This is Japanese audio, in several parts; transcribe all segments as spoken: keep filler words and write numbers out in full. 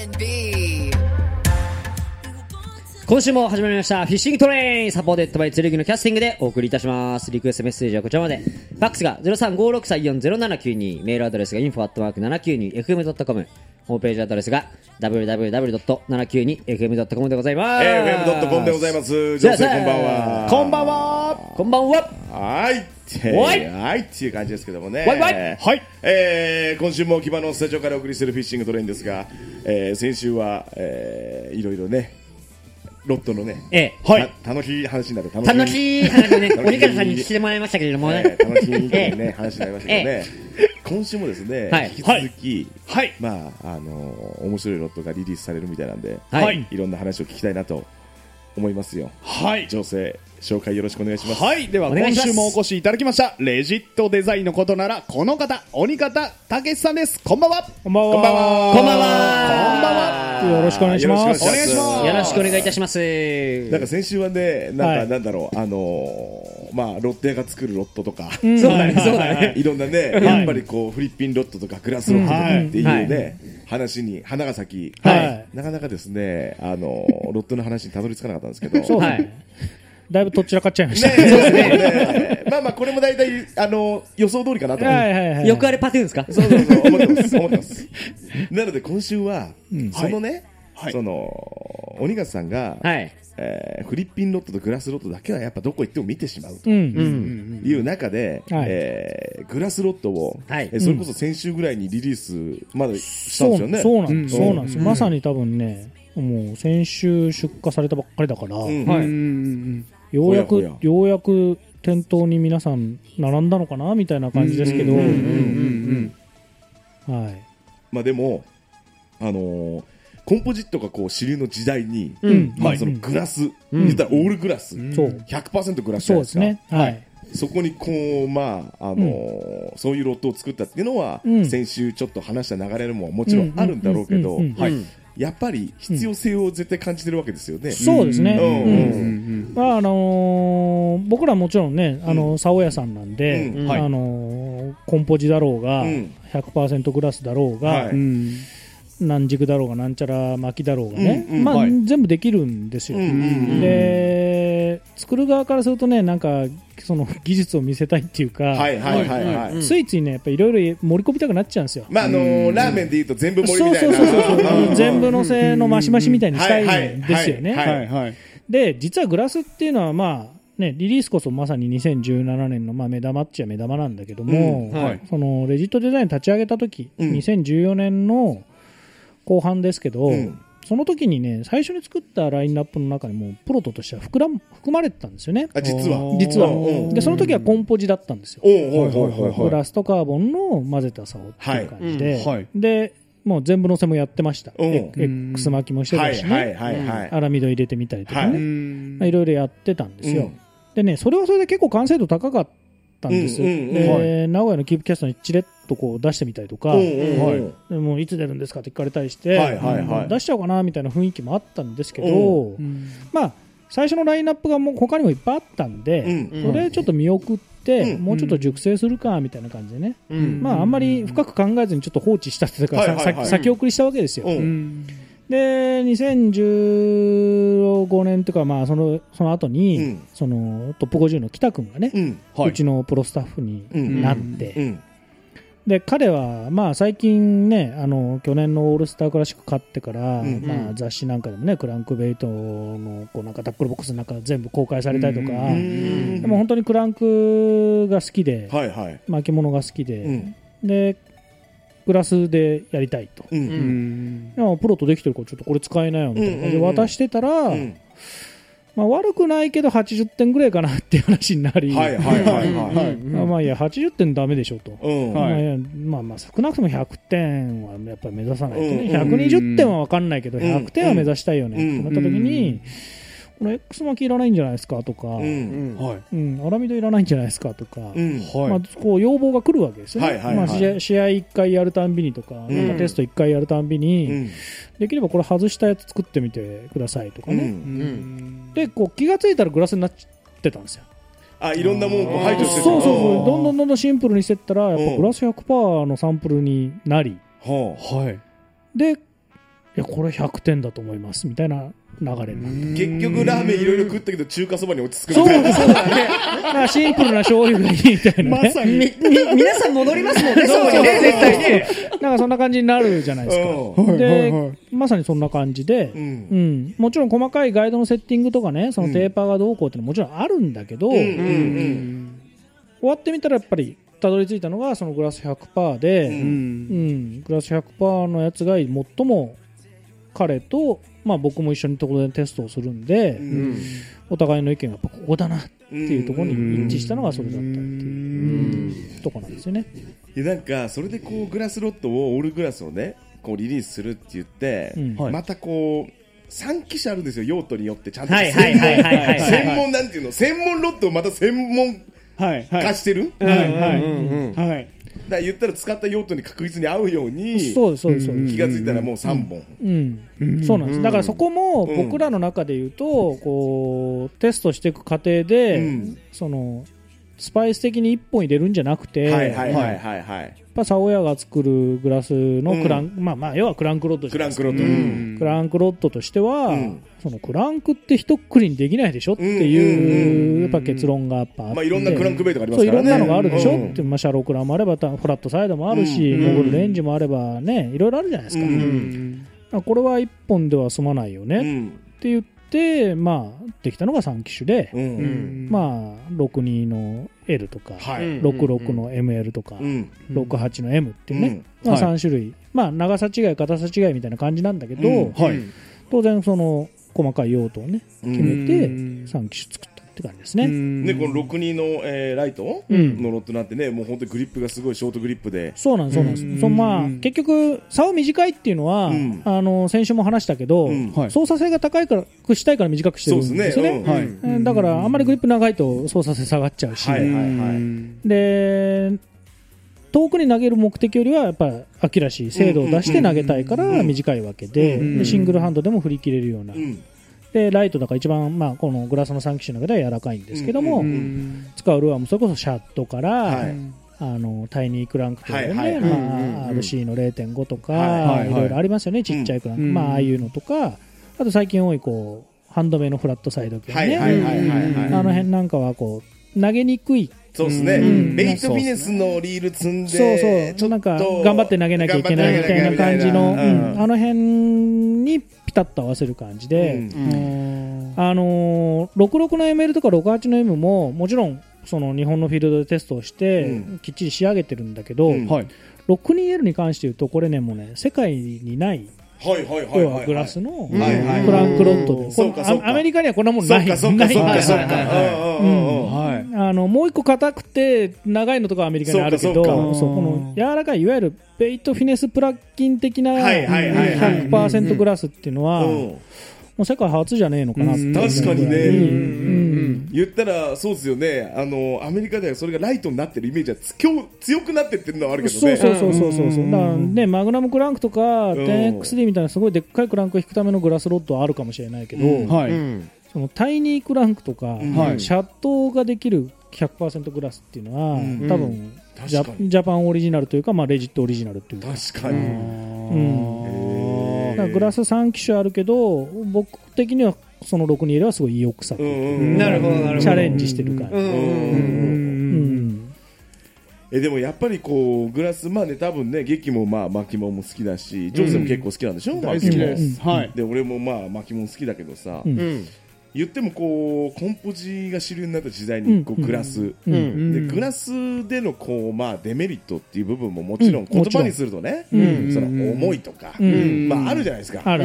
アンドビー。 今週も始まりましたフィッシングトレイン、サポーテッドバイ剣のキャスティングでお送りいたします。リクエストメッセージはこちらまで。ファックスが ゼロさんごろくさんよんゼロななきゅうに、メールアドレスが インフォ アットマークななきゅうにエフエムドットコム、 ホームページアドレスが ダブリューダブリューダブリュードットななきゅうにエフエムドットコム でございます。 エフエムドットコム でございます。女性こんばんは。 こんばんは。 こんばんは。 はいっておいはいっていう感じですけどもね。 わいわい。 はい。 えー、今週も木場のスタジオからお送りしているフィッシングトレインですが、えー、先週は、えー、いろいろねロットのね、 ええ、 はい、楽しい話になる楽しい話をね、鬼からさんにしてもらいましたけれどもね、 えー、楽しいね、ええ、話になりましたけどね、ええ、今週もですね、 はい、 引き続き、 はい、 まああのー、面白いロットがリリースされるみたいなんで、 はい、 いろんな話を聞きたいなと思いますよ。 はい、 女性紹介よろしくお願いします。 はい、では今週もお越しいただきましたレジットデザインのことならこの方、鬼方たけしさんです。こんばんは。 こんばんは。 こんばんは。 こんばんは。よろしくお願いします。 お願いします。 よろしくお願いいたします。 なんか先週はね、なんか、 はい、 なんだろう、あのー、まあロッテ屋が作るロットとか、 うん、そうだね、そうだね。 いろんなね、はい、やっぱりこうフリッピンロットとかグラスロットとかっていうね、はい、話に花が咲き、 はい、 なかなかですね、あのー、ロットの話にたどり着かなかったんですけど、 そうですね。だいぶとっちらかっちゃいました。 ねねねまあまあこれも大体あの予想通りかなと思って、はいはいはい、 よくあれパテンですか？ そうそうそう思ってます思ってます。なので今週は、うん、そのね、はい、その鬼勝さんが、はい、えー、フリッピンロットとグラスロットだけはやっぱどこ行っても見てしまうという中で、うんうん、えー、グラスロットを、はい、えー、それこそ先週ぐらいにリリースまでしたんですよね。 そうなんです、そうなんです、うん、まさに多分ね、もう先週出荷されたばっかりだから、うん、はい、うん、ようやくようやく店頭に皆さん並んだのかなみたいな感じですけど、はい。 まあでもあのー、コンポジットがこう主流の時代に、うん、まあそのグラス、うん、言ったらオールグラス、うん、ひゃくパーセント グラスじゃないですか。そうですね。はい。そこにこうまああのーうん、そういうロットを作ったっていうのは、うん、先週ちょっと話した流れももちろんあるんだろうけど、はい。やっぱり必要性を絶対感じてるわけですよね。うん、 そうですね。まああのー、僕らもちろんね、あの竿屋さんなんで、うん、あのー、コンポジだろうが、うん、ひゃくパーセント グラスだろうが、はい、うん、何軸だろうがなんちゃら巻きだろうがね、うんうん、まあ、はい、全部できるんですよ。うんうんうん、で作る側からするとね、なんかその技術を見せたいっていうか、はいはいはいはい、ついついねやっぱりいろいろ盛り込みたくなっちゃうんですよ。 まああのー、ラーメンでいうと全部盛りみたいな、 そうそうそうそう全部のせのマシマシみたいにしたいんですよね。はいはい、で実はグラスっていうのはまあね、リリースこそまさににせんじゅうななねんのまあ目玉っちゃ目玉なんだけども、うん、はい、そのレジットデザイン立ち上げた時、うん、にせんじゅうよねんの後半ですけど、うん、その時にね最初に作ったラインナップの中にもプロトとしては含ら含まれてたんですよね。 あ、実は実はでその時はコンポジだったんですよ。グラスとカーボンの混ぜた竿っていう感じで、はい、うん、はい、でもう全部のせもやってました。X 巻きもしてたしね、アラミド入れてみたりとかね、はい、いろいろやってたんですよ。うん、でねそれはそれで結構完成度高かったんです。うんうんうん、で、はい、名古屋のキープキャストにチレッとこう出してみたりとか、うんうん、はい、でもいつ出るんですかって聞かれたりして、はいはいはい、出しちゃおうかなみたいな雰囲気もあったんですけど、うん、まあ最初のラインナップがもう他にもいっぱいあったんで、うん、それちょっと見送って、うん、もうちょっと熟成するかみたいな感じでね、うん、まああんまり深く考えずにちょっと放置したっていうか、はいはいはい、先送りしたわけですよ。うんうん、でにせんじゅうごねんというか、まあ、そのその後に、うん、そのトップごじゅうの北君がね、うんはい、うちのプロスタッフになって、うんうんうん、で彼は、まあ、最近ねあの去年のオールスタークラシック勝ってから、うんうん、まあ、雑誌なんかでもねクランクベイトのこうなんかタックルボックスなんか全部公開されたりとか、うんうん、でも本当にクランクが好きで、はいはい、巻物が好きで、うん、でグラスでやりたいと、うんうん、いやプロとできてるからちょっとこれ使えないよみたいな、うんうんうん、で渡してたら、うん、まあ、悪くないけどはちじゅってんぐらいかなっていう話になり、はいはいはいはい、まあいやはちじゅってんダメでしょと、うん、まあ、まあまあ少なくともひゃくてんはやっぱり目指さないとね、うん、ひゃくにじゅってんは分かんないけどひゃくてんは目指したいよねってなった時に、この X 巻きいらないんじゃないですかとか、うんはい、うん、アラミドいらないんじゃないですかとか、うんはい、まあ、こう要望が来るわけですよね。はいはいはい、まあ、試合、試合いっかいやるたんびにとか、うん、なんかテストいっかいやるたんびに、うん、できればこれ外したやつ作ってみてくださいとかね、うんうん、でこう気がついたらグラスになってたんですよ。 あ、いろんなものを排除してた。 そうそうそう、どんどんどんどんシンプルにしていったらやっぱグラス ひゃくパーセント のサンプルになり、うん、はい、でやこれひゃくてんだと思いますみたいな流れになって、 結局ラーメンいろいろ食ったけど中華そばに落ち着くみたいな。 そうそうだね。だからシンプルな醤油がいいみたいな、ね、 まさにみ皆さん戻りますもんね。そうよね、絶対ね。 なんかそんな感じになるじゃないですか。で、まさにそんな感じで、うんうん、もちろん細かいガイドのセッティングとかね、そのテーパーがどうこうってのももちろんあるんだけど、うんうんうん、終わってみたらやっぱりたどり着いたのがそのグラス ひゃくパーセント で、うんうん、グラス ひゃくパーセント のやつが最も彼と、まあ、僕も一緒にところでテストをするんで、うん、お互いの意見がやっぱここだなっていうところに一致したのがそれだったっていうところなんですよね。 いやなんかそれでこうグラスロットをオールグラスをねこうリリースするって言って、うん、またこうさん機種あるんですよ、用途によってちゃんと専門なんていうの専門ロットをまた専門化してる。だから言ったら使った用途に確実に合うようにそうそうそう気がついたらもうさんぼん、 うんうん、そうなんです。だからそこも僕らの中で言うとこうテストしていく過程で、うん、そのスパイス的にいっぽん入れるんじゃなくて、はいはいはいはいはい、やっぱサオヤが作るグラスのクラン、うん、まあまあ要はクランクロッドじゃないですか。クランクロッド、うん、クランクロッドとしては、うん、そのクランクって一括りにできないでしょっていうやっぱ結論がやっぱあって、 まあいろんなクランクベイトがありますからね。 そういろんなのがあるでしょ、うん、って、まあシャロークラもあればフラットサイドもあるし、モグルレンジもあればね、いろいろあるじゃないですか。うんうん、これはいっぽんでは済まないよね、うん、って言ってでまあ、できたのがさん機種で、うん、まあ、ろくじゅうにの エル とか、はい、ろくじゅうろくの エムエル とか、うん、ろくじゅうはちの エム っていうね、うんまあ、さん種類、はいまあ、長さ違い硬さ違いみたいな感じなんだけど、うんはい、当然その細かい用途をね決めてさん機種作ったって感じですね。 でこのろくじゅうにの、えー、ライトのロットなんてね、もう本当にグリップがすごいショートグリップで、 そうなんですそうなんです。そのまあ結局竿短いっていうのは、うん、あの先週も話したけど、うんはい、操作性が高いからくしたいから短くしてるんですよね。そうですね、うんはい、だからあんまりグリップ長いと操作性下がっちゃうし、はいはいはい、で遠くに投げる目的よりはやっぱりアキュラシー精度を出して投げたいから短いわけで、でシングルハンドでも振り切れるような、うんでライトだから一番、まあ、このグラスのさん機種の中では柔らかいんですけども、うんうん、使うルアーもそれこそシャットから、はい、あのタイニークランクとかね、はいはいまあ、アールシー の れいてんご とか、はいはい、いろいろありますよね、ちっちゃいクランク、うんまあ、ああいうのとか、あと最近多いこうハンドメイのフラットサイド系ね、あの辺なんかはこう投げにくい。 そうですね、うん、ベイトフィネスのリール積んでそうそうちょっとなんか頑張って投げなきゃいけないみたいな感じの、うん、あの辺にピタッと合わせる感じで、うんあのー、ろくじゅうろくの エムエル とかろくじゅうはちの M ももちろんその日本のフィールドでテストをして、うん、きっちり仕上げてるんだけど、うんはい、ろくじゅうにエル に関して言うとこれねもうね世界にないはいはいはいはい、グラスのクランクロットで、アメリカにはこんなもんない。そうかそうかそうか。あのもう一個硬くて長いのとかアメリカにあるけど、そうこの柔らかいいわゆるベイトフィネスプラッキン的な ひゃくパーセント グラスっていうのは。もう世界初じゃねえのかなって、うん、 確かにね、うんうん、言ったらそうですよね。あのアメリカではそれがライトになってるイメージは強, 強くなってってるのはあるけどね。 そうそうそうそうそう、うん、だからねマグナムクランクとか テンエックスディー みたいなすごいでっかいクランクを引くためのグラスロッドはあるかもしれないけど、うんはい、そのタイニークランクとか、うんはい、シャットができる ひゃくパーセント グラスっていうのは、うん、多分ジ ャ, ジャパンオリジナルというか、まあ、レジットオリジナルというか確かに、 うん、だからグラスさん機種あるけど僕的にはそのろくじゅうにエルはすごい意欲作、チャレンジしてる感じ。 えでもやっぱりこうグラスまあね多分ね劇もまあ巻物も好きだしジョーズも結構好きなんでしょ、うん、大好きです、はい、で俺もまあ巻物好きだけどさ、うん言ってもこうコンポジが主流になった時代にこうグラス、うんうん、でグラスでのこう、まあ、デメリットっていう部分ももちろん言葉にするとね、うん、その重いとか、うんまあ、あるじゃないですか、うん、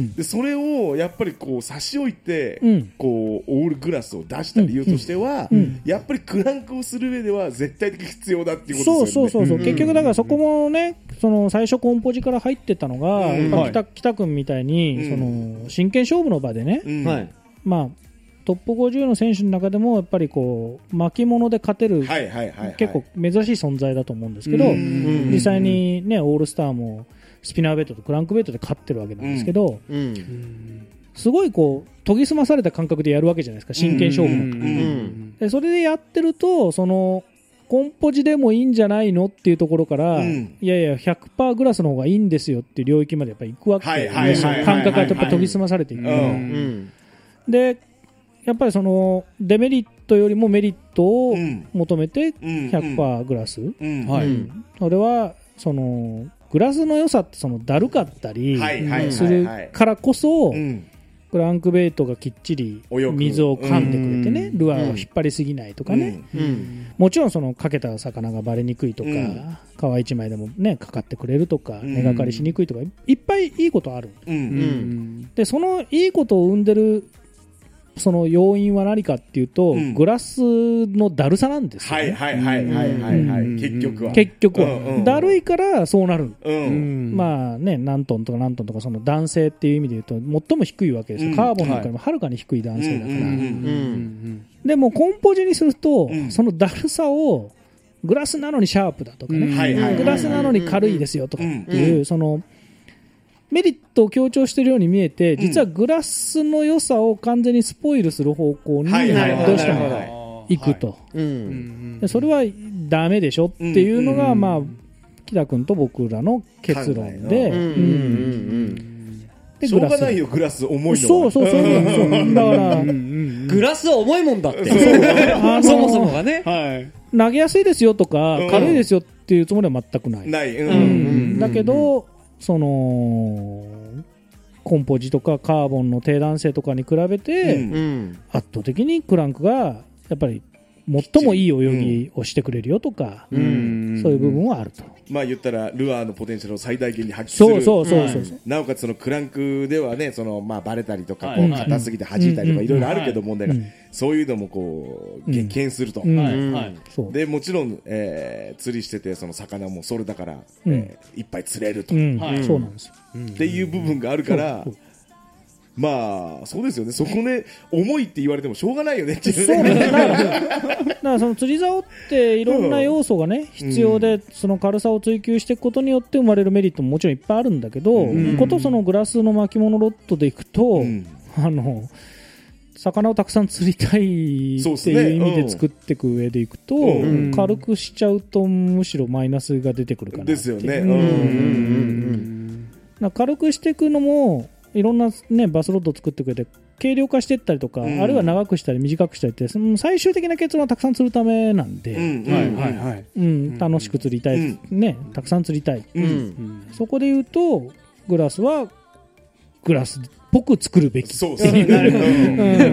でそれをやっぱりこう差し置いて、うん、こうオールグラスを出した理由としては、うん、やっぱりクランクをする上では絶対的必要だっていうことですよね。 そうそうそうそう、うん、結局だからそこもねその最初コンポジから入ってたのが、うんまあ、北, 北君みたいに、うん、その真剣勝負の場でね、うんはいまあ、トップごじゅうの選手の中でもやっぱりこう巻物で勝てる、はいはいはいはい、結構珍しい存在だと思うんですけど実際に、ね、オールスターもスピナーベットとクランクベットで勝ってるわけなんですけど、うんうん、すごいこう研ぎ澄まされた感覚でやるわけじゃないですか真剣勝負なんか、うんうん、でそれでやってるとそのコンポジでもいいんじゃないのっていうところから、うん、いやいや ひゃくパーセント グラスの方がいいんですよっていう領域までやっぱり行くわけですよ。感覚がやっぱ研ぎ澄まされていく、うん、でやっぱりそのデメリットよりもメリットを求めて ひゃくパーセント グラス、うんうんはい、それはそのグラスの良さってそのだるかったりするからこそ、クランクベイトがきっちり水を噛んでくれてね、ルアーを引っ張りすぎないとかね、うんうん、もちろんそのかけた魚がバレにくいとか、うん、皮一枚でもねかかってくれるとか、うん、根がかりしにくいとかいっぱいいいことある、うんうん、でそのいいことを生んでるその要因は何かっていうと、うん、グラスのだるさなんですよね。はいはいはいはいはいはい、うん、結局は結局は、うんうん、だるいからそうなる、うん、まあね何トンとか何トンとかその弾性っていう意味で言うと最も低いわけですよ、うん、カーボンなんかよりもはるかに低い弾性だから、でもコンポジにすると、うん、そのだるさをグラスなのにシャープだとかね、うん、グラスなのに軽いですよとかっていう、うん、そのメリットを強調しているように見えて、実はグラスの良さを完全にスポイルする方向にどうしても行くと、それはダメでしょっていうのが、まあ木田君と僕らの結論で、 しょうがないよグラス重いのは。 そうそうそうそうだからグラスは重いもんだってそもそもがね、はい、 投げやすいですよとか軽いですよっていうつもりは全くない。ない、うんうん、だけどそのコンポジとかカーボンの低弾性とかに比べて、うん、圧倒的にクランクがやっぱり最もいい泳ぎをしてくれるよとか、うん、そういう部分はあると。 まあ言ったらルアーのポテンシャルを最大限に発揮する。 そうそうそうそう、 うん、なおかつそのクランクではね、そのまあバレたりとか、はい、こう硬すぎて弾いたりとかいろいろあるけど問題が、うん、そういうのもこう激変すると。うんうんはい、でもちろん、えー、釣りしててその魚もそれだから、うんえー、いっぱい釣れると、 うんはい、そうなんですよ。 っていう部分があるから。まあそうですよね。そこね重いって言われてもしょうがないよねっていう。そうね。だからだからその釣り竿っていろんな要素がね、うん、必要でその軽さを追求していくことによって生まれるメリットももちろんいっぱいあるんだけど、うん、ことそのグラスの巻物ロッドでいくと、うん、あの魚をたくさん釣りたいっていう意味で作っていく上でいくと、うん、軽くしちゃうとむしろマイナスが出てくるかなって。 ですよね。うんうんうん、 だ軽くしていくのもいろんな、ね、バスロッドを作ってくれて軽量化していったりとか、うん、あるいは長くしたり短くしたりってその最終的な結論はたくさん釣るためなんで、楽しく釣りたい、うんね、たくさん釣りたい、うんうん、そこで言うとグラスはグラスっぽく作るべき。 そうですね。なるほど、うん、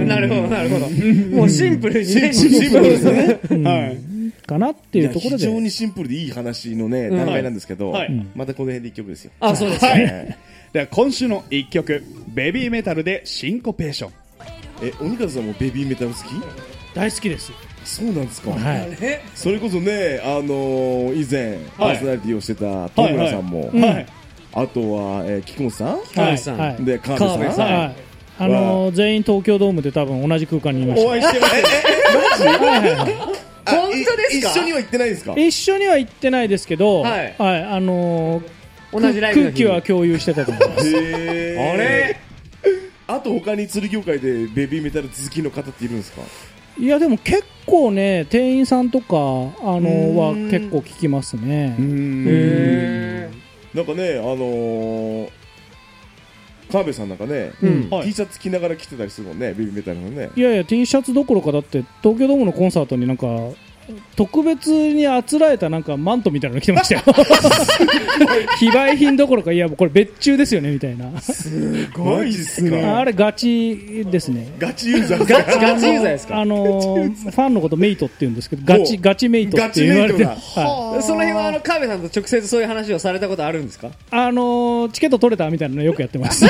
なるほどなるほどもうシンプルにねシンプルですね、 うんはいかなっていうところで非常にシンプルでいい話のね段階なんですけど、はい、またこの辺で一曲ですよ。 あ、そうですね。 では今週の一曲ベビーメタルでシンコペーション。 え、鬼方さんもベビーメタル好き？ 大好きです。 そうなんですか、はい、それこそね、あのー、以前パーソナリティをしてた戸村さんも、はいはい、あとは、えー、菊本さん、はい、で川辺さん、はい、 あのー、全員東京ドームで多分同じ空間にいました。 お会いしてます。ええマジ？はいはいはい。 本当ですか？ 一緒には行ってないですか？ 一緒には行ってないですけど、はい、はい、あのー、 同じライブの日空気は共有してたと思います。 へー。あれ？あと他に釣り業界でベビーメタル好きの方っているんですか？ いやでも結構ね店員さんとかあのは結構聞きますね。うーんへー。なんかねあのー、川辺さんなんかね、うん、T シャツ着ながら着てたりするもんね、ベビーメタルのね。 いやいや T シャツどころかだって東京ドームのコンサートになんか特別にあつらえたなんかマントみたいなの着てましたよ。非売品どころかいやこれ別注ですよねみたいな。 すごいっすね。 あれガチですね。 ガチユーザーガチガチユーザーですか？ あのー、ファンのことメイトって言うんですけどガチガチメイトって言われて、はい、 その辺はあの川辺さんと直接そういう話をされたことあるんですか？ あのー、チケット取れたみたいなのよくやってます。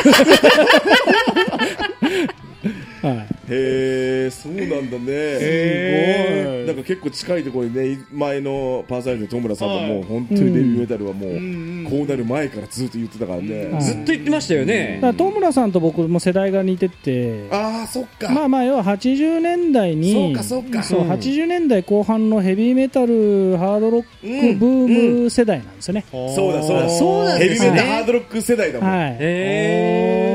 はい、へー、そうなんだね。すごい。なんか結構近いところにね、前のパーソナリティの戸村さんももう本当にベビーメタルはもうこうなる前からずっと言ってたからね、 うん、ずっと言ってましたよね。 だから戸村さんと僕も世代が似てて、 ああそっか。 まあまあ要ははちじゅうねんだいに、 そうかそうか、 そう、はちじゅうねんだいこう半のヘビーメタルハードロックブーム世代なんですよね。 うんうん、そうだそうだそうなんですね。ヘビーメタルハードロック世代だもん。 はい。へー。あの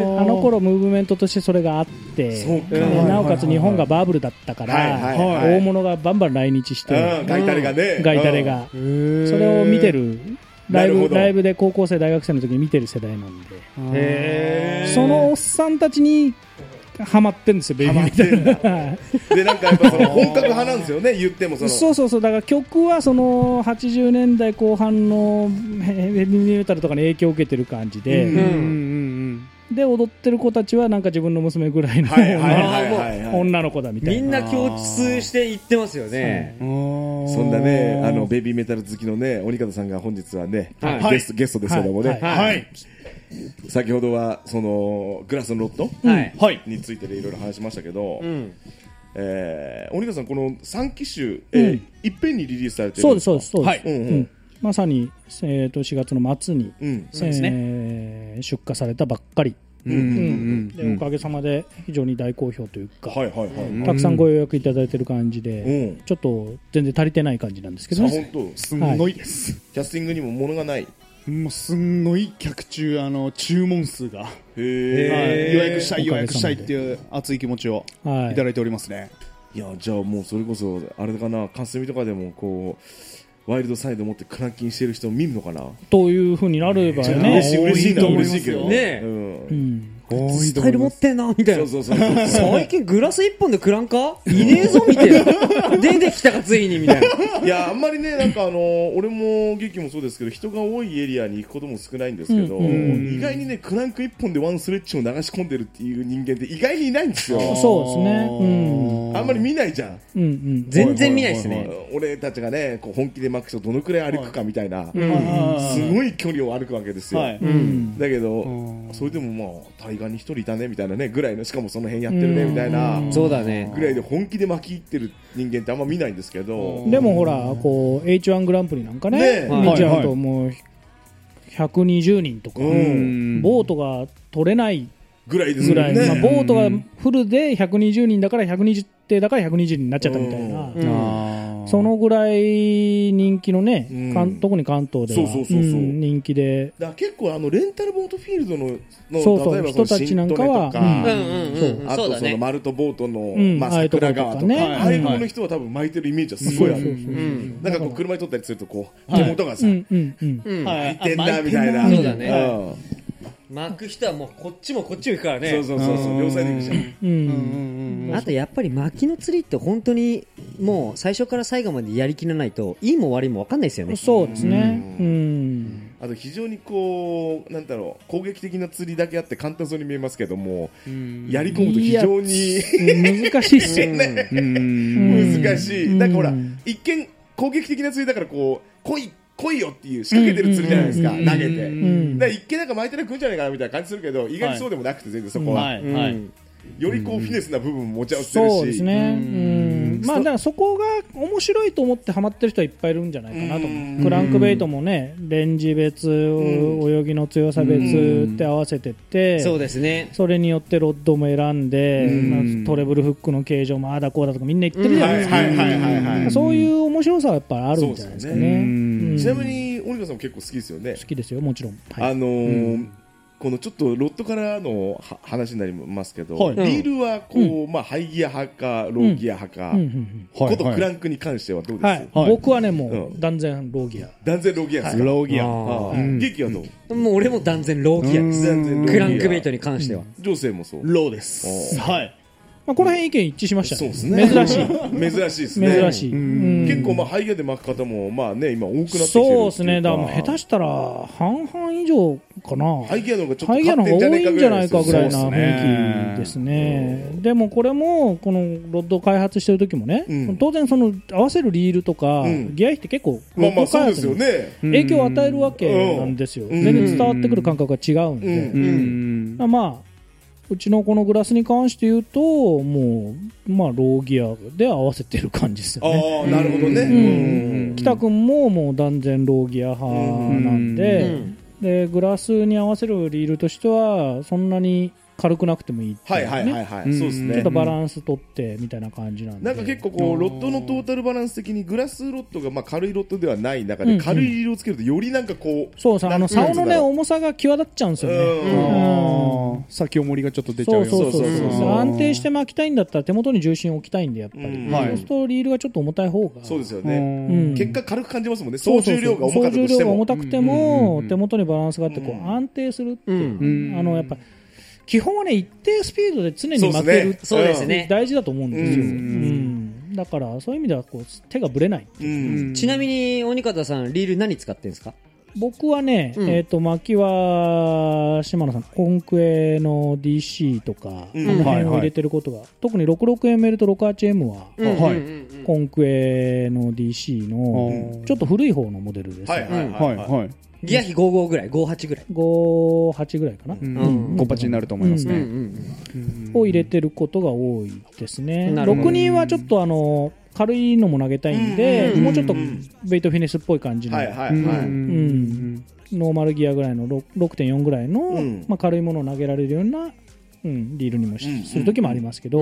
頃ムーブメントとしてそれがあって、なおかつ日本がバブルだったから大物がバンバン来日して、 ガイタレがね、 ガイタレがそれを見てるライブ、ライブで高校生大学生の時に見てる世代なんで、へー、そのおっさんたちにハマってんですよ、ベイビーみたいな。 で、なんかやっぱその本格派なんですよね、言ってもその。 そうそうそう、だから曲はそのはちじゅうねんだいこう半のヘビーメタルとかに影響を受けてる感じで、うんうんうんうん、で踊ってる子たちはなんか自分の娘ぐらいの女の子だみたいな。 みんな共通して言ってますよね。 そんなね、あのベイビーメタル好きのね、鬼方さんが本日はね、はい、ゲストゲストですけどもね。はいはいはい、先ほどはそのグラスのロット、はい、についてでいろいろ話しましたけど、うん、えー、鬼方さんこのさんきしゅ、えーうん、いっぺんにリリースされてるんですか？ そうですそうです、はい、うんうん、まさに、えー、としがつの末に、うんえー、出荷されたばっかり、うんうんうん、でおかげさまで非常に大好評というか、はいはいはい、たくさんご予約いただいている感じで、うん、ちょっと全然足りてない感じなんですけどね。 本当すんごいです、はい、キャスティングにも物がない。 もうすんごい客中、あの注文数が、へ、はい、予約したい予約したいっていう熱い気持ちをいただいておりますね。 いや、じゃあもうそれこそあれかな、かすみとかでもこうワイルドサイド持ってクランキンしてる人を見るのかなという風になればね、 嬉しい嬉しいな、嬉しいけどね、うんうん、スタイル持ってんなみたいな。そうそうそうそう最近グラス一本でクランカーいねえぞみたいな。出てきたかついにみたいな。 いや、あんまりね、なんかあの俺も劇もそうですけど、人が多いエリアに行くことも少ないんですけど、うんうん、意外にねクランク一本でワンスレッチを流し込んでるっていう人間って意外にいないんですよ。 そうですね、うん、 あんまり見ないじゃん、 うんうん、全然見ないですね。 俺たちがねこう本気でマックスをどのくらい歩くかみたいな、はい、すごい距離を歩くわけですよ、はいうん、だけどそれでもまあ対岸に一人いたねみたいなねぐらいの、しかもその辺やってるねみたいな、 そうだねぐらいで本気で巻き入ってる人間ってあんま見ないんですけど、 でもほらこう エイチワン グランプリなんかね見ちゃうともうひゃくにじゅうにんとか、うん、ボートが取れないぐらいですよね、 まあ、ボートがフルでひゃくにじゅうにんだからひゃくにじゅう艇だからひゃくにじゅうにんになっちゃったみたいな、うん、そのぐらい人気のね、うん、特に関東ではそうそうそうそう、うん、人気で、 だ結構あのレンタルボートフィールド の, のそうそう例えば人たちなんかは、 うん、あとそのマルトボートの、うんまあ、桜川とか、ね、ああいうところの人は多分巻いてるイメージはすごいある、うん、なんかこう車に撮ったりするとこう手元がさ、はい、うんうんうん、巻いてんだみたいな、 そうだね、巻く人はもうこっちもこっちも行くからね。 そうそうそうそう、両サイド行くじゃん、うんうんうん、あとやっぱり巻きの釣りって本当にもう最初から最後までやりきらないといいも悪いも分かんないですよね。 そうですね、うん、うん、 あと非常にこうなんだろう攻撃的な釣りだけあって簡単そうに見えますけども、うん、やり込むと非常に難しいですよね、 うん、難しい、なんかほら一見攻撃的な釣りだからこう来い来いよっていう仕掛けてる釣りじゃないですか、投げて、うん、だから一見なんか巻いてなくんじゃないかなみたいな感じするけど、意外にそうでもなくて全然そこは、はいはいはい、よりこうフィネスな部分も持ち合わせてるし、 そうですね、うんまあ、だからそこが面白いと思ってハマってる人はいっぱいいるんじゃないかなと思う。クランクベイトもねレンジ別、泳ぎの強さ別って合わせてって、 そうですね、 それによってロッドも選んで、まあ、トレブルフックの形状もああだこうだとかみんな言ってるじゃないですか。そういう面白さはやっぱりあるんじゃないですかね。 ちなみに鬼川さんも結構好きですよね。 好きですよもちろん、 はい、あのーうん、このちょっとロッドからの話になりますけど、はい、リールはこう、うんまあ、ハイギア派かローギア派か、うんうんうんうん、ことクランクに関してはどうですか？はいはい、僕はねもう、うん、断然ローギア断然ローギアですか？ ローギア、 うん、劇はどう？ もう俺も断然ローギアです。クランクベイトに関しては、 うん、女性もそうローです。はい、 まあ、この辺意見一致しましたね。 そうですね。 珍しい。 珍しいですね。 珍しい。 結構まあハイギアで巻く方もまあね今多くなってきてる。 そうですね。だから下手したら半々以上かな。 ハイギアの方がちょっとハイギアの方が多いんじゃないかぐらいな雰囲気ですね。でもこれもこのロッドを開発してる時もね、うん、当然その合わせるリールとか、うん、ギア比って結構まあまあそうですよね。 影響を与えるわけなんですよ。うん、全然伝わってくる感覚が違うんで。うんうん、まあ。うちのこのグラスに関して言うともう、まあ、ローギアで合わせてる感じですよね。 ああなるほどね、うん、 北くんももう断然ローギア派なんで、うん、でグラスに合わせるリールとしてはそんなに軽くなくてもいいっていうね、はいはいはいはい、そうですね。ちょっとバランス取ってみたいな感じなんで、 なんか結構こうロッドのトータルバランス的にグラスロッドがまあ軽いロッドではない中で軽いリールをつけるとよりなんかこう、 そうそう、あの竿のね重さが際立っちゃうんですよね。うん、 先重りがちょっと出ちゃうような。 そうそうそうそう。安定して巻きたいんだったら手元に重心を置きたいんで、やっぱり。そうするとリールがちょっと重たい方が。 そうですよね。結果軽く感じますもんね。総重量が重かったとしても。 総重量が重たくても、手元にバランスがあって、こう、安定するっていう。あの、やっぱ、基本はね、一定スピードで常に巻ける。 そうですね。 大事だと思うんですよ。うん。だから、そういう意味では、こう、手がぶれない。 ちなみに、鬼方さん、リール何使ってるんですか？ 僕はね、うん、えっ、ー、と、巻きは、島野さん、コンクエの ディーシー とか、うん、あの辺を入れてることが、はいはい、特に ろくじゅうろくエムエル と ろくじゅうはちエム は、うんはい、コンクエの ディーシー の、ちょっと古い方のモデルです。はいはいはいはい。ギア比ごじゅうごぐらい、ごじゅうはちぐらい。 ごじゅうはちぐらいかな。うん。 ごパチになると思いますね。 を入れてることが多いですね。ろくにんはちょっとあの、軽いのも投げたいんで、もうちょっとベイトフィネスっぽい感じの、ノーマルギアぐらいの ろくてんよん ぐらいの、うん、まあ、軽いものを投げられるような、うん、リールにもする時もありますけど、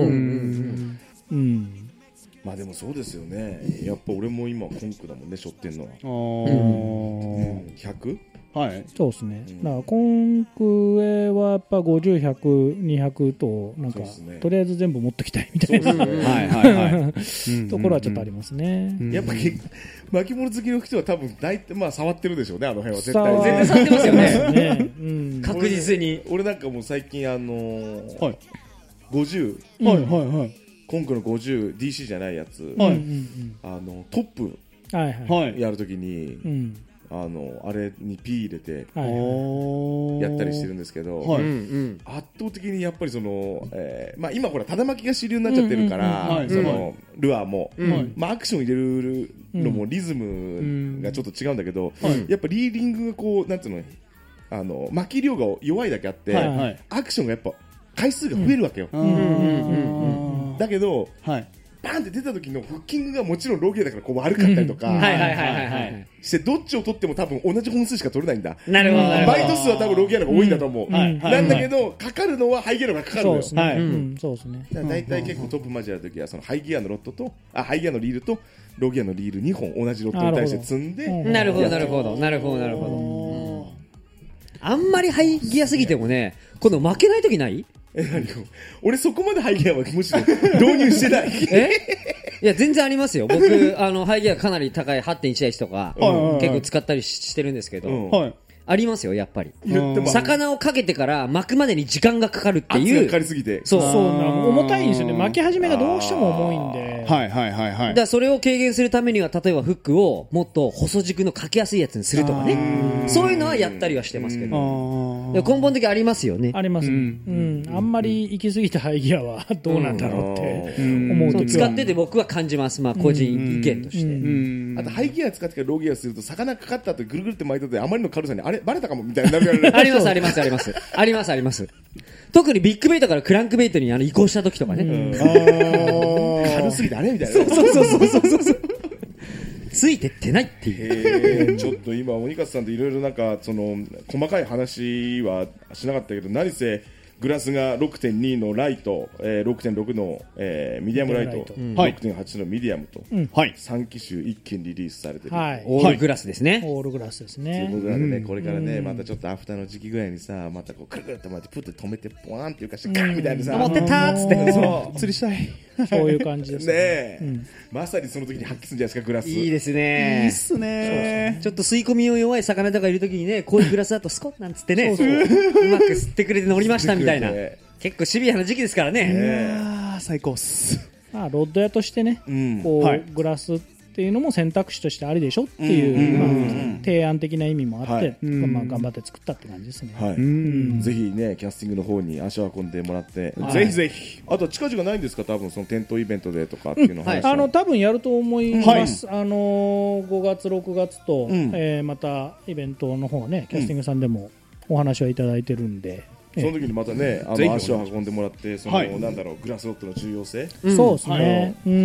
まあでもそうですよね。やっぱ俺も今コンクだもんね、背負ってんのは。 あ、 うん、ひゃく？ はい、そうですね、うん、だからコンクエはやっぱごじゅう、ひゃく、にひゃくとなんか、ね、とりあえず全部持っときたいみたいなところはちょっとありますね。 やっぱり巻物好きの人は多分大体、まあ、触ってるでしょうね、あの辺は絶対全然触ってますよね、うん、確実に。 俺、俺なんかもう最近あのーはい、ごじゅう、 はいはいはい、 コンクのごじゅう ディーシー じゃないやつ、はい、あのトップやるときに、はいはい、あのあれに P 入れてやったりしてるんですけど、はい、圧倒的にやっぱりその、えーまあ、今ほらただ巻きが主流になっちゃってるから、そのルアーも、うんまあ、アクション入れるのもリズムがちょっと違うんだけど、うん、やっぱリーディングがこうなんていうの、あの巻き量が弱いだけあって、はいはい、アクションがやっぱ回数が増えるわけよ。だけど、はいバーンって出た時のフッキングがもちろんロゲーだからこう悪かったりとかしてどっちを取っても多分同じ本数しか取れないんだ。 なるほど。 バイト数は多分ロゲーの方が多いんだと思う、うんはい、なんだけど、はい、かかるのはハイギアの方がかかるのよ。 そうですね、はいうん、そうですね。 だいたい結構トップマジやる時はそのハイギアのロットとあハイギアのリールとロゲーのリールにほん同じロットに対して積んでなるほどなるほどなるほどなるほど、うん、あんまりハイギアすぎてもね今度負けない時ない？ え何俺そこまでハイギアはむしろ導入してないえいや全然ありますよ。僕あのハイギアかなり高い はってんいちだいいち とか、うん、結構使ったりしてるんですけど、うんはい、ありますよやっぱり。魚をかけてから巻くまでに時間がかかるっていう。 圧がかかりすぎてそうそうな重たいんですよね。巻き始めがどうしても重いんで、 はいはいはいはい。 だからそれを軽減するためには例えばフックをもっと細軸のかけやすいやつにするとかね、そういうのはやったりはしてますけど。根本的にありますよね。 あります、ねうんうん、あんまり行き過ぎたハイギアはどうなんだろうって思うときは、うん、 使ってて僕は感じます、まあ、個人意見として、うんうん、あとハイギア使ってからローギアすると魚かかった後ぐるぐるって巻いててあまりの軽さにあれバレたかもみたいになるありますありますありますありますあります特にビッグベイトからクランクベイトにあの移行した時とかね、うん、 軽すぎてあれみたいなそうそうそうそうそうそうついてってないっていう。 ちょっと今鬼勝さんといろいろなんかその細かい話はしなかったけど何せグラスが ろくてんに のライト、えー、ろくてんろく の、えー、ミディアムライト、うん、ろくてんはち のミディアムと、うん、さん機種一気にリリースされてる、 はい、オールグラスですね。 オールグラスですね。 ということなんでね、これからね、またちょっとアフターの時期ぐらいにさまたこうくるくるっと巻いてプッと止めてポワーンっていうかしてガーみたいなさ持ってたーっつってそう釣りしたいそういう感じですね。ねえ、 うん、まさにその時に発揮するんじゃないですかグラス。 いいですね。 いいっすね。 そうそうちょっと吸い込みを弱い魚とかいる時にねこういうグラスだとスコッなんつってねそうそううまく吸ってくれて乗りましたみたいな結構シビアな時期ですからね。 いや最高っす。 まあロッド屋としてね、うん、こう、はい、グラスっていうのも選択肢としてありでしょっていう、まあ、提案的な意味もあって、はいまあ、頑張って作ったって感じですね。 はい、うんぜひねキャスティングの方に足を運んでもらって、はい、ぜひぜひ。あと近々ないんですか多分その店頭イベントでとかっていうのは、うんはい、 あの多分やると思います、はい、あのごがつろくがつと、うんえー、またイベントの方ねキャスティングさんでもお話はいただいてるんで、 その時にまたね、あの足を運んでもらって、その、はい、なんだろうグラスロットの重要性、 うん、そうですね。うん。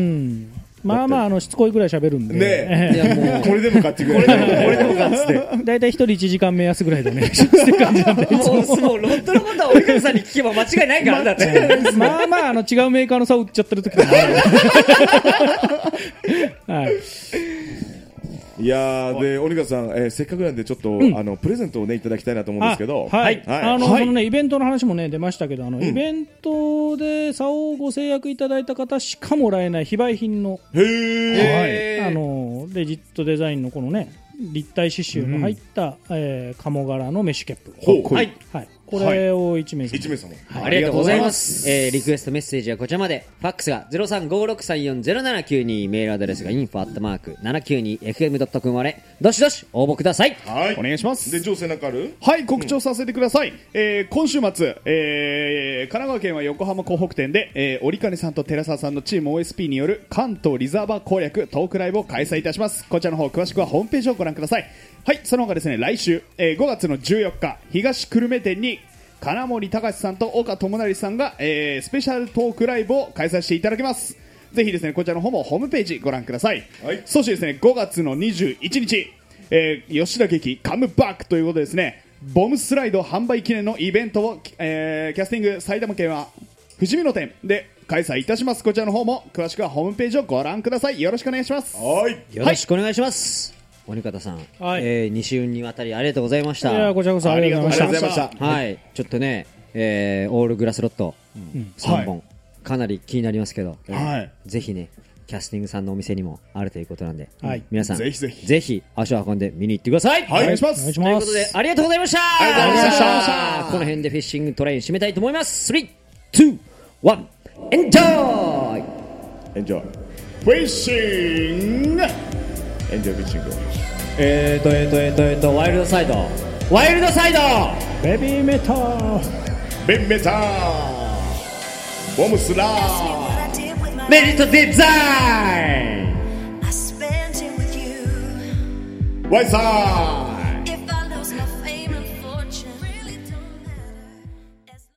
まあまああのしつこいぐらい喋るんで。 ね。いやもうこれでもかってこれでもこれでもかっつって。 だいたい一人いちじかん目安ぐらいでね。って感じなんで。もうもうロットのことは及川さんに聞けば間違いないからだって。 まあまああの違うメーカーの差を売っちゃってる時もある。はい。 いやーで鬼川さん、えー、せっかくなんでちょっと、うん、あのプレゼントをねいただきたいなと思うんですけど、 はい、はい、あの、はい、そのねイベントの話もね出ましたけど、あの、うん、イベントで竿をご制約いただいた方しかもらえない非売品の、 へー、 はい、あのレジットデザインのこのね立体刺繍の入った、うん、えー、鴨柄のメッシュキャップ、 ほう、 はい、はい、これをいちめい様、 いちめい様、 はい、ありがとうございます。えー、リクエストメッセージはこちらまで。ファックスが ゼロさんごろくさんよんゼロななきゅうに、メールアドレスが インフォ アットマーク ななきゅうにエフエム ドットコム までどしどし応募ください。 はい、お願いします。 で情勢なんかある？ はい、告知をさせてください。うん、えー、今週末、えー、神奈川県は横浜港北店で、えー、折金さんと寺澤さんのチーム オーエスピー による関東リザーバー攻略トークライブを開催いたします。こちらの方詳しくはホームページをご覧ください。はい、その他ですね、来週、えー、ごがつのじゅうよっか東久留米店に金森隆さんと岡智成さんが、えー、スペシャルトークライブを開催していただきます。ぜひですねこちらの方もホームページご覧ください。はい、そしてですねごがつのにじゅういちにち、えー、吉田劇カムバックということでですね、ボムスライド販売記念のイベントを、えー、キャスティング埼玉県は富士見野店で開催いたします。こちらの方も詳しくはホームページをご覧ください。よろしくお願いします。 はい、 よろしくお願いします。はい、鬼方さん、はい、えー、に週にわたりありがとうございました。 いやこちらこそありがとうございました。 はい、ちょっとね、えー、オールグラスロット、うん、さんぼん、はい、かなり気になりますけど、はい、ぜひねキャスティングさんのお店にもあるということなんで、はい、皆さんぜひぜひぜひ足を運んで見に行ってください。 はい、お願いします。 ということでありがとうございました。 ありがとうございました。 この辺でフィッシングトレイン締めたいと思います。スリー、ツー、ワン、エンジョイ。 エンジョイ。 フィッシング。 エンジョイフィッシング。 えーとえーとえーとえーとワイルドサイドワイルドサイドベビーメターベビーメターボムスラーメリットデザインワイサー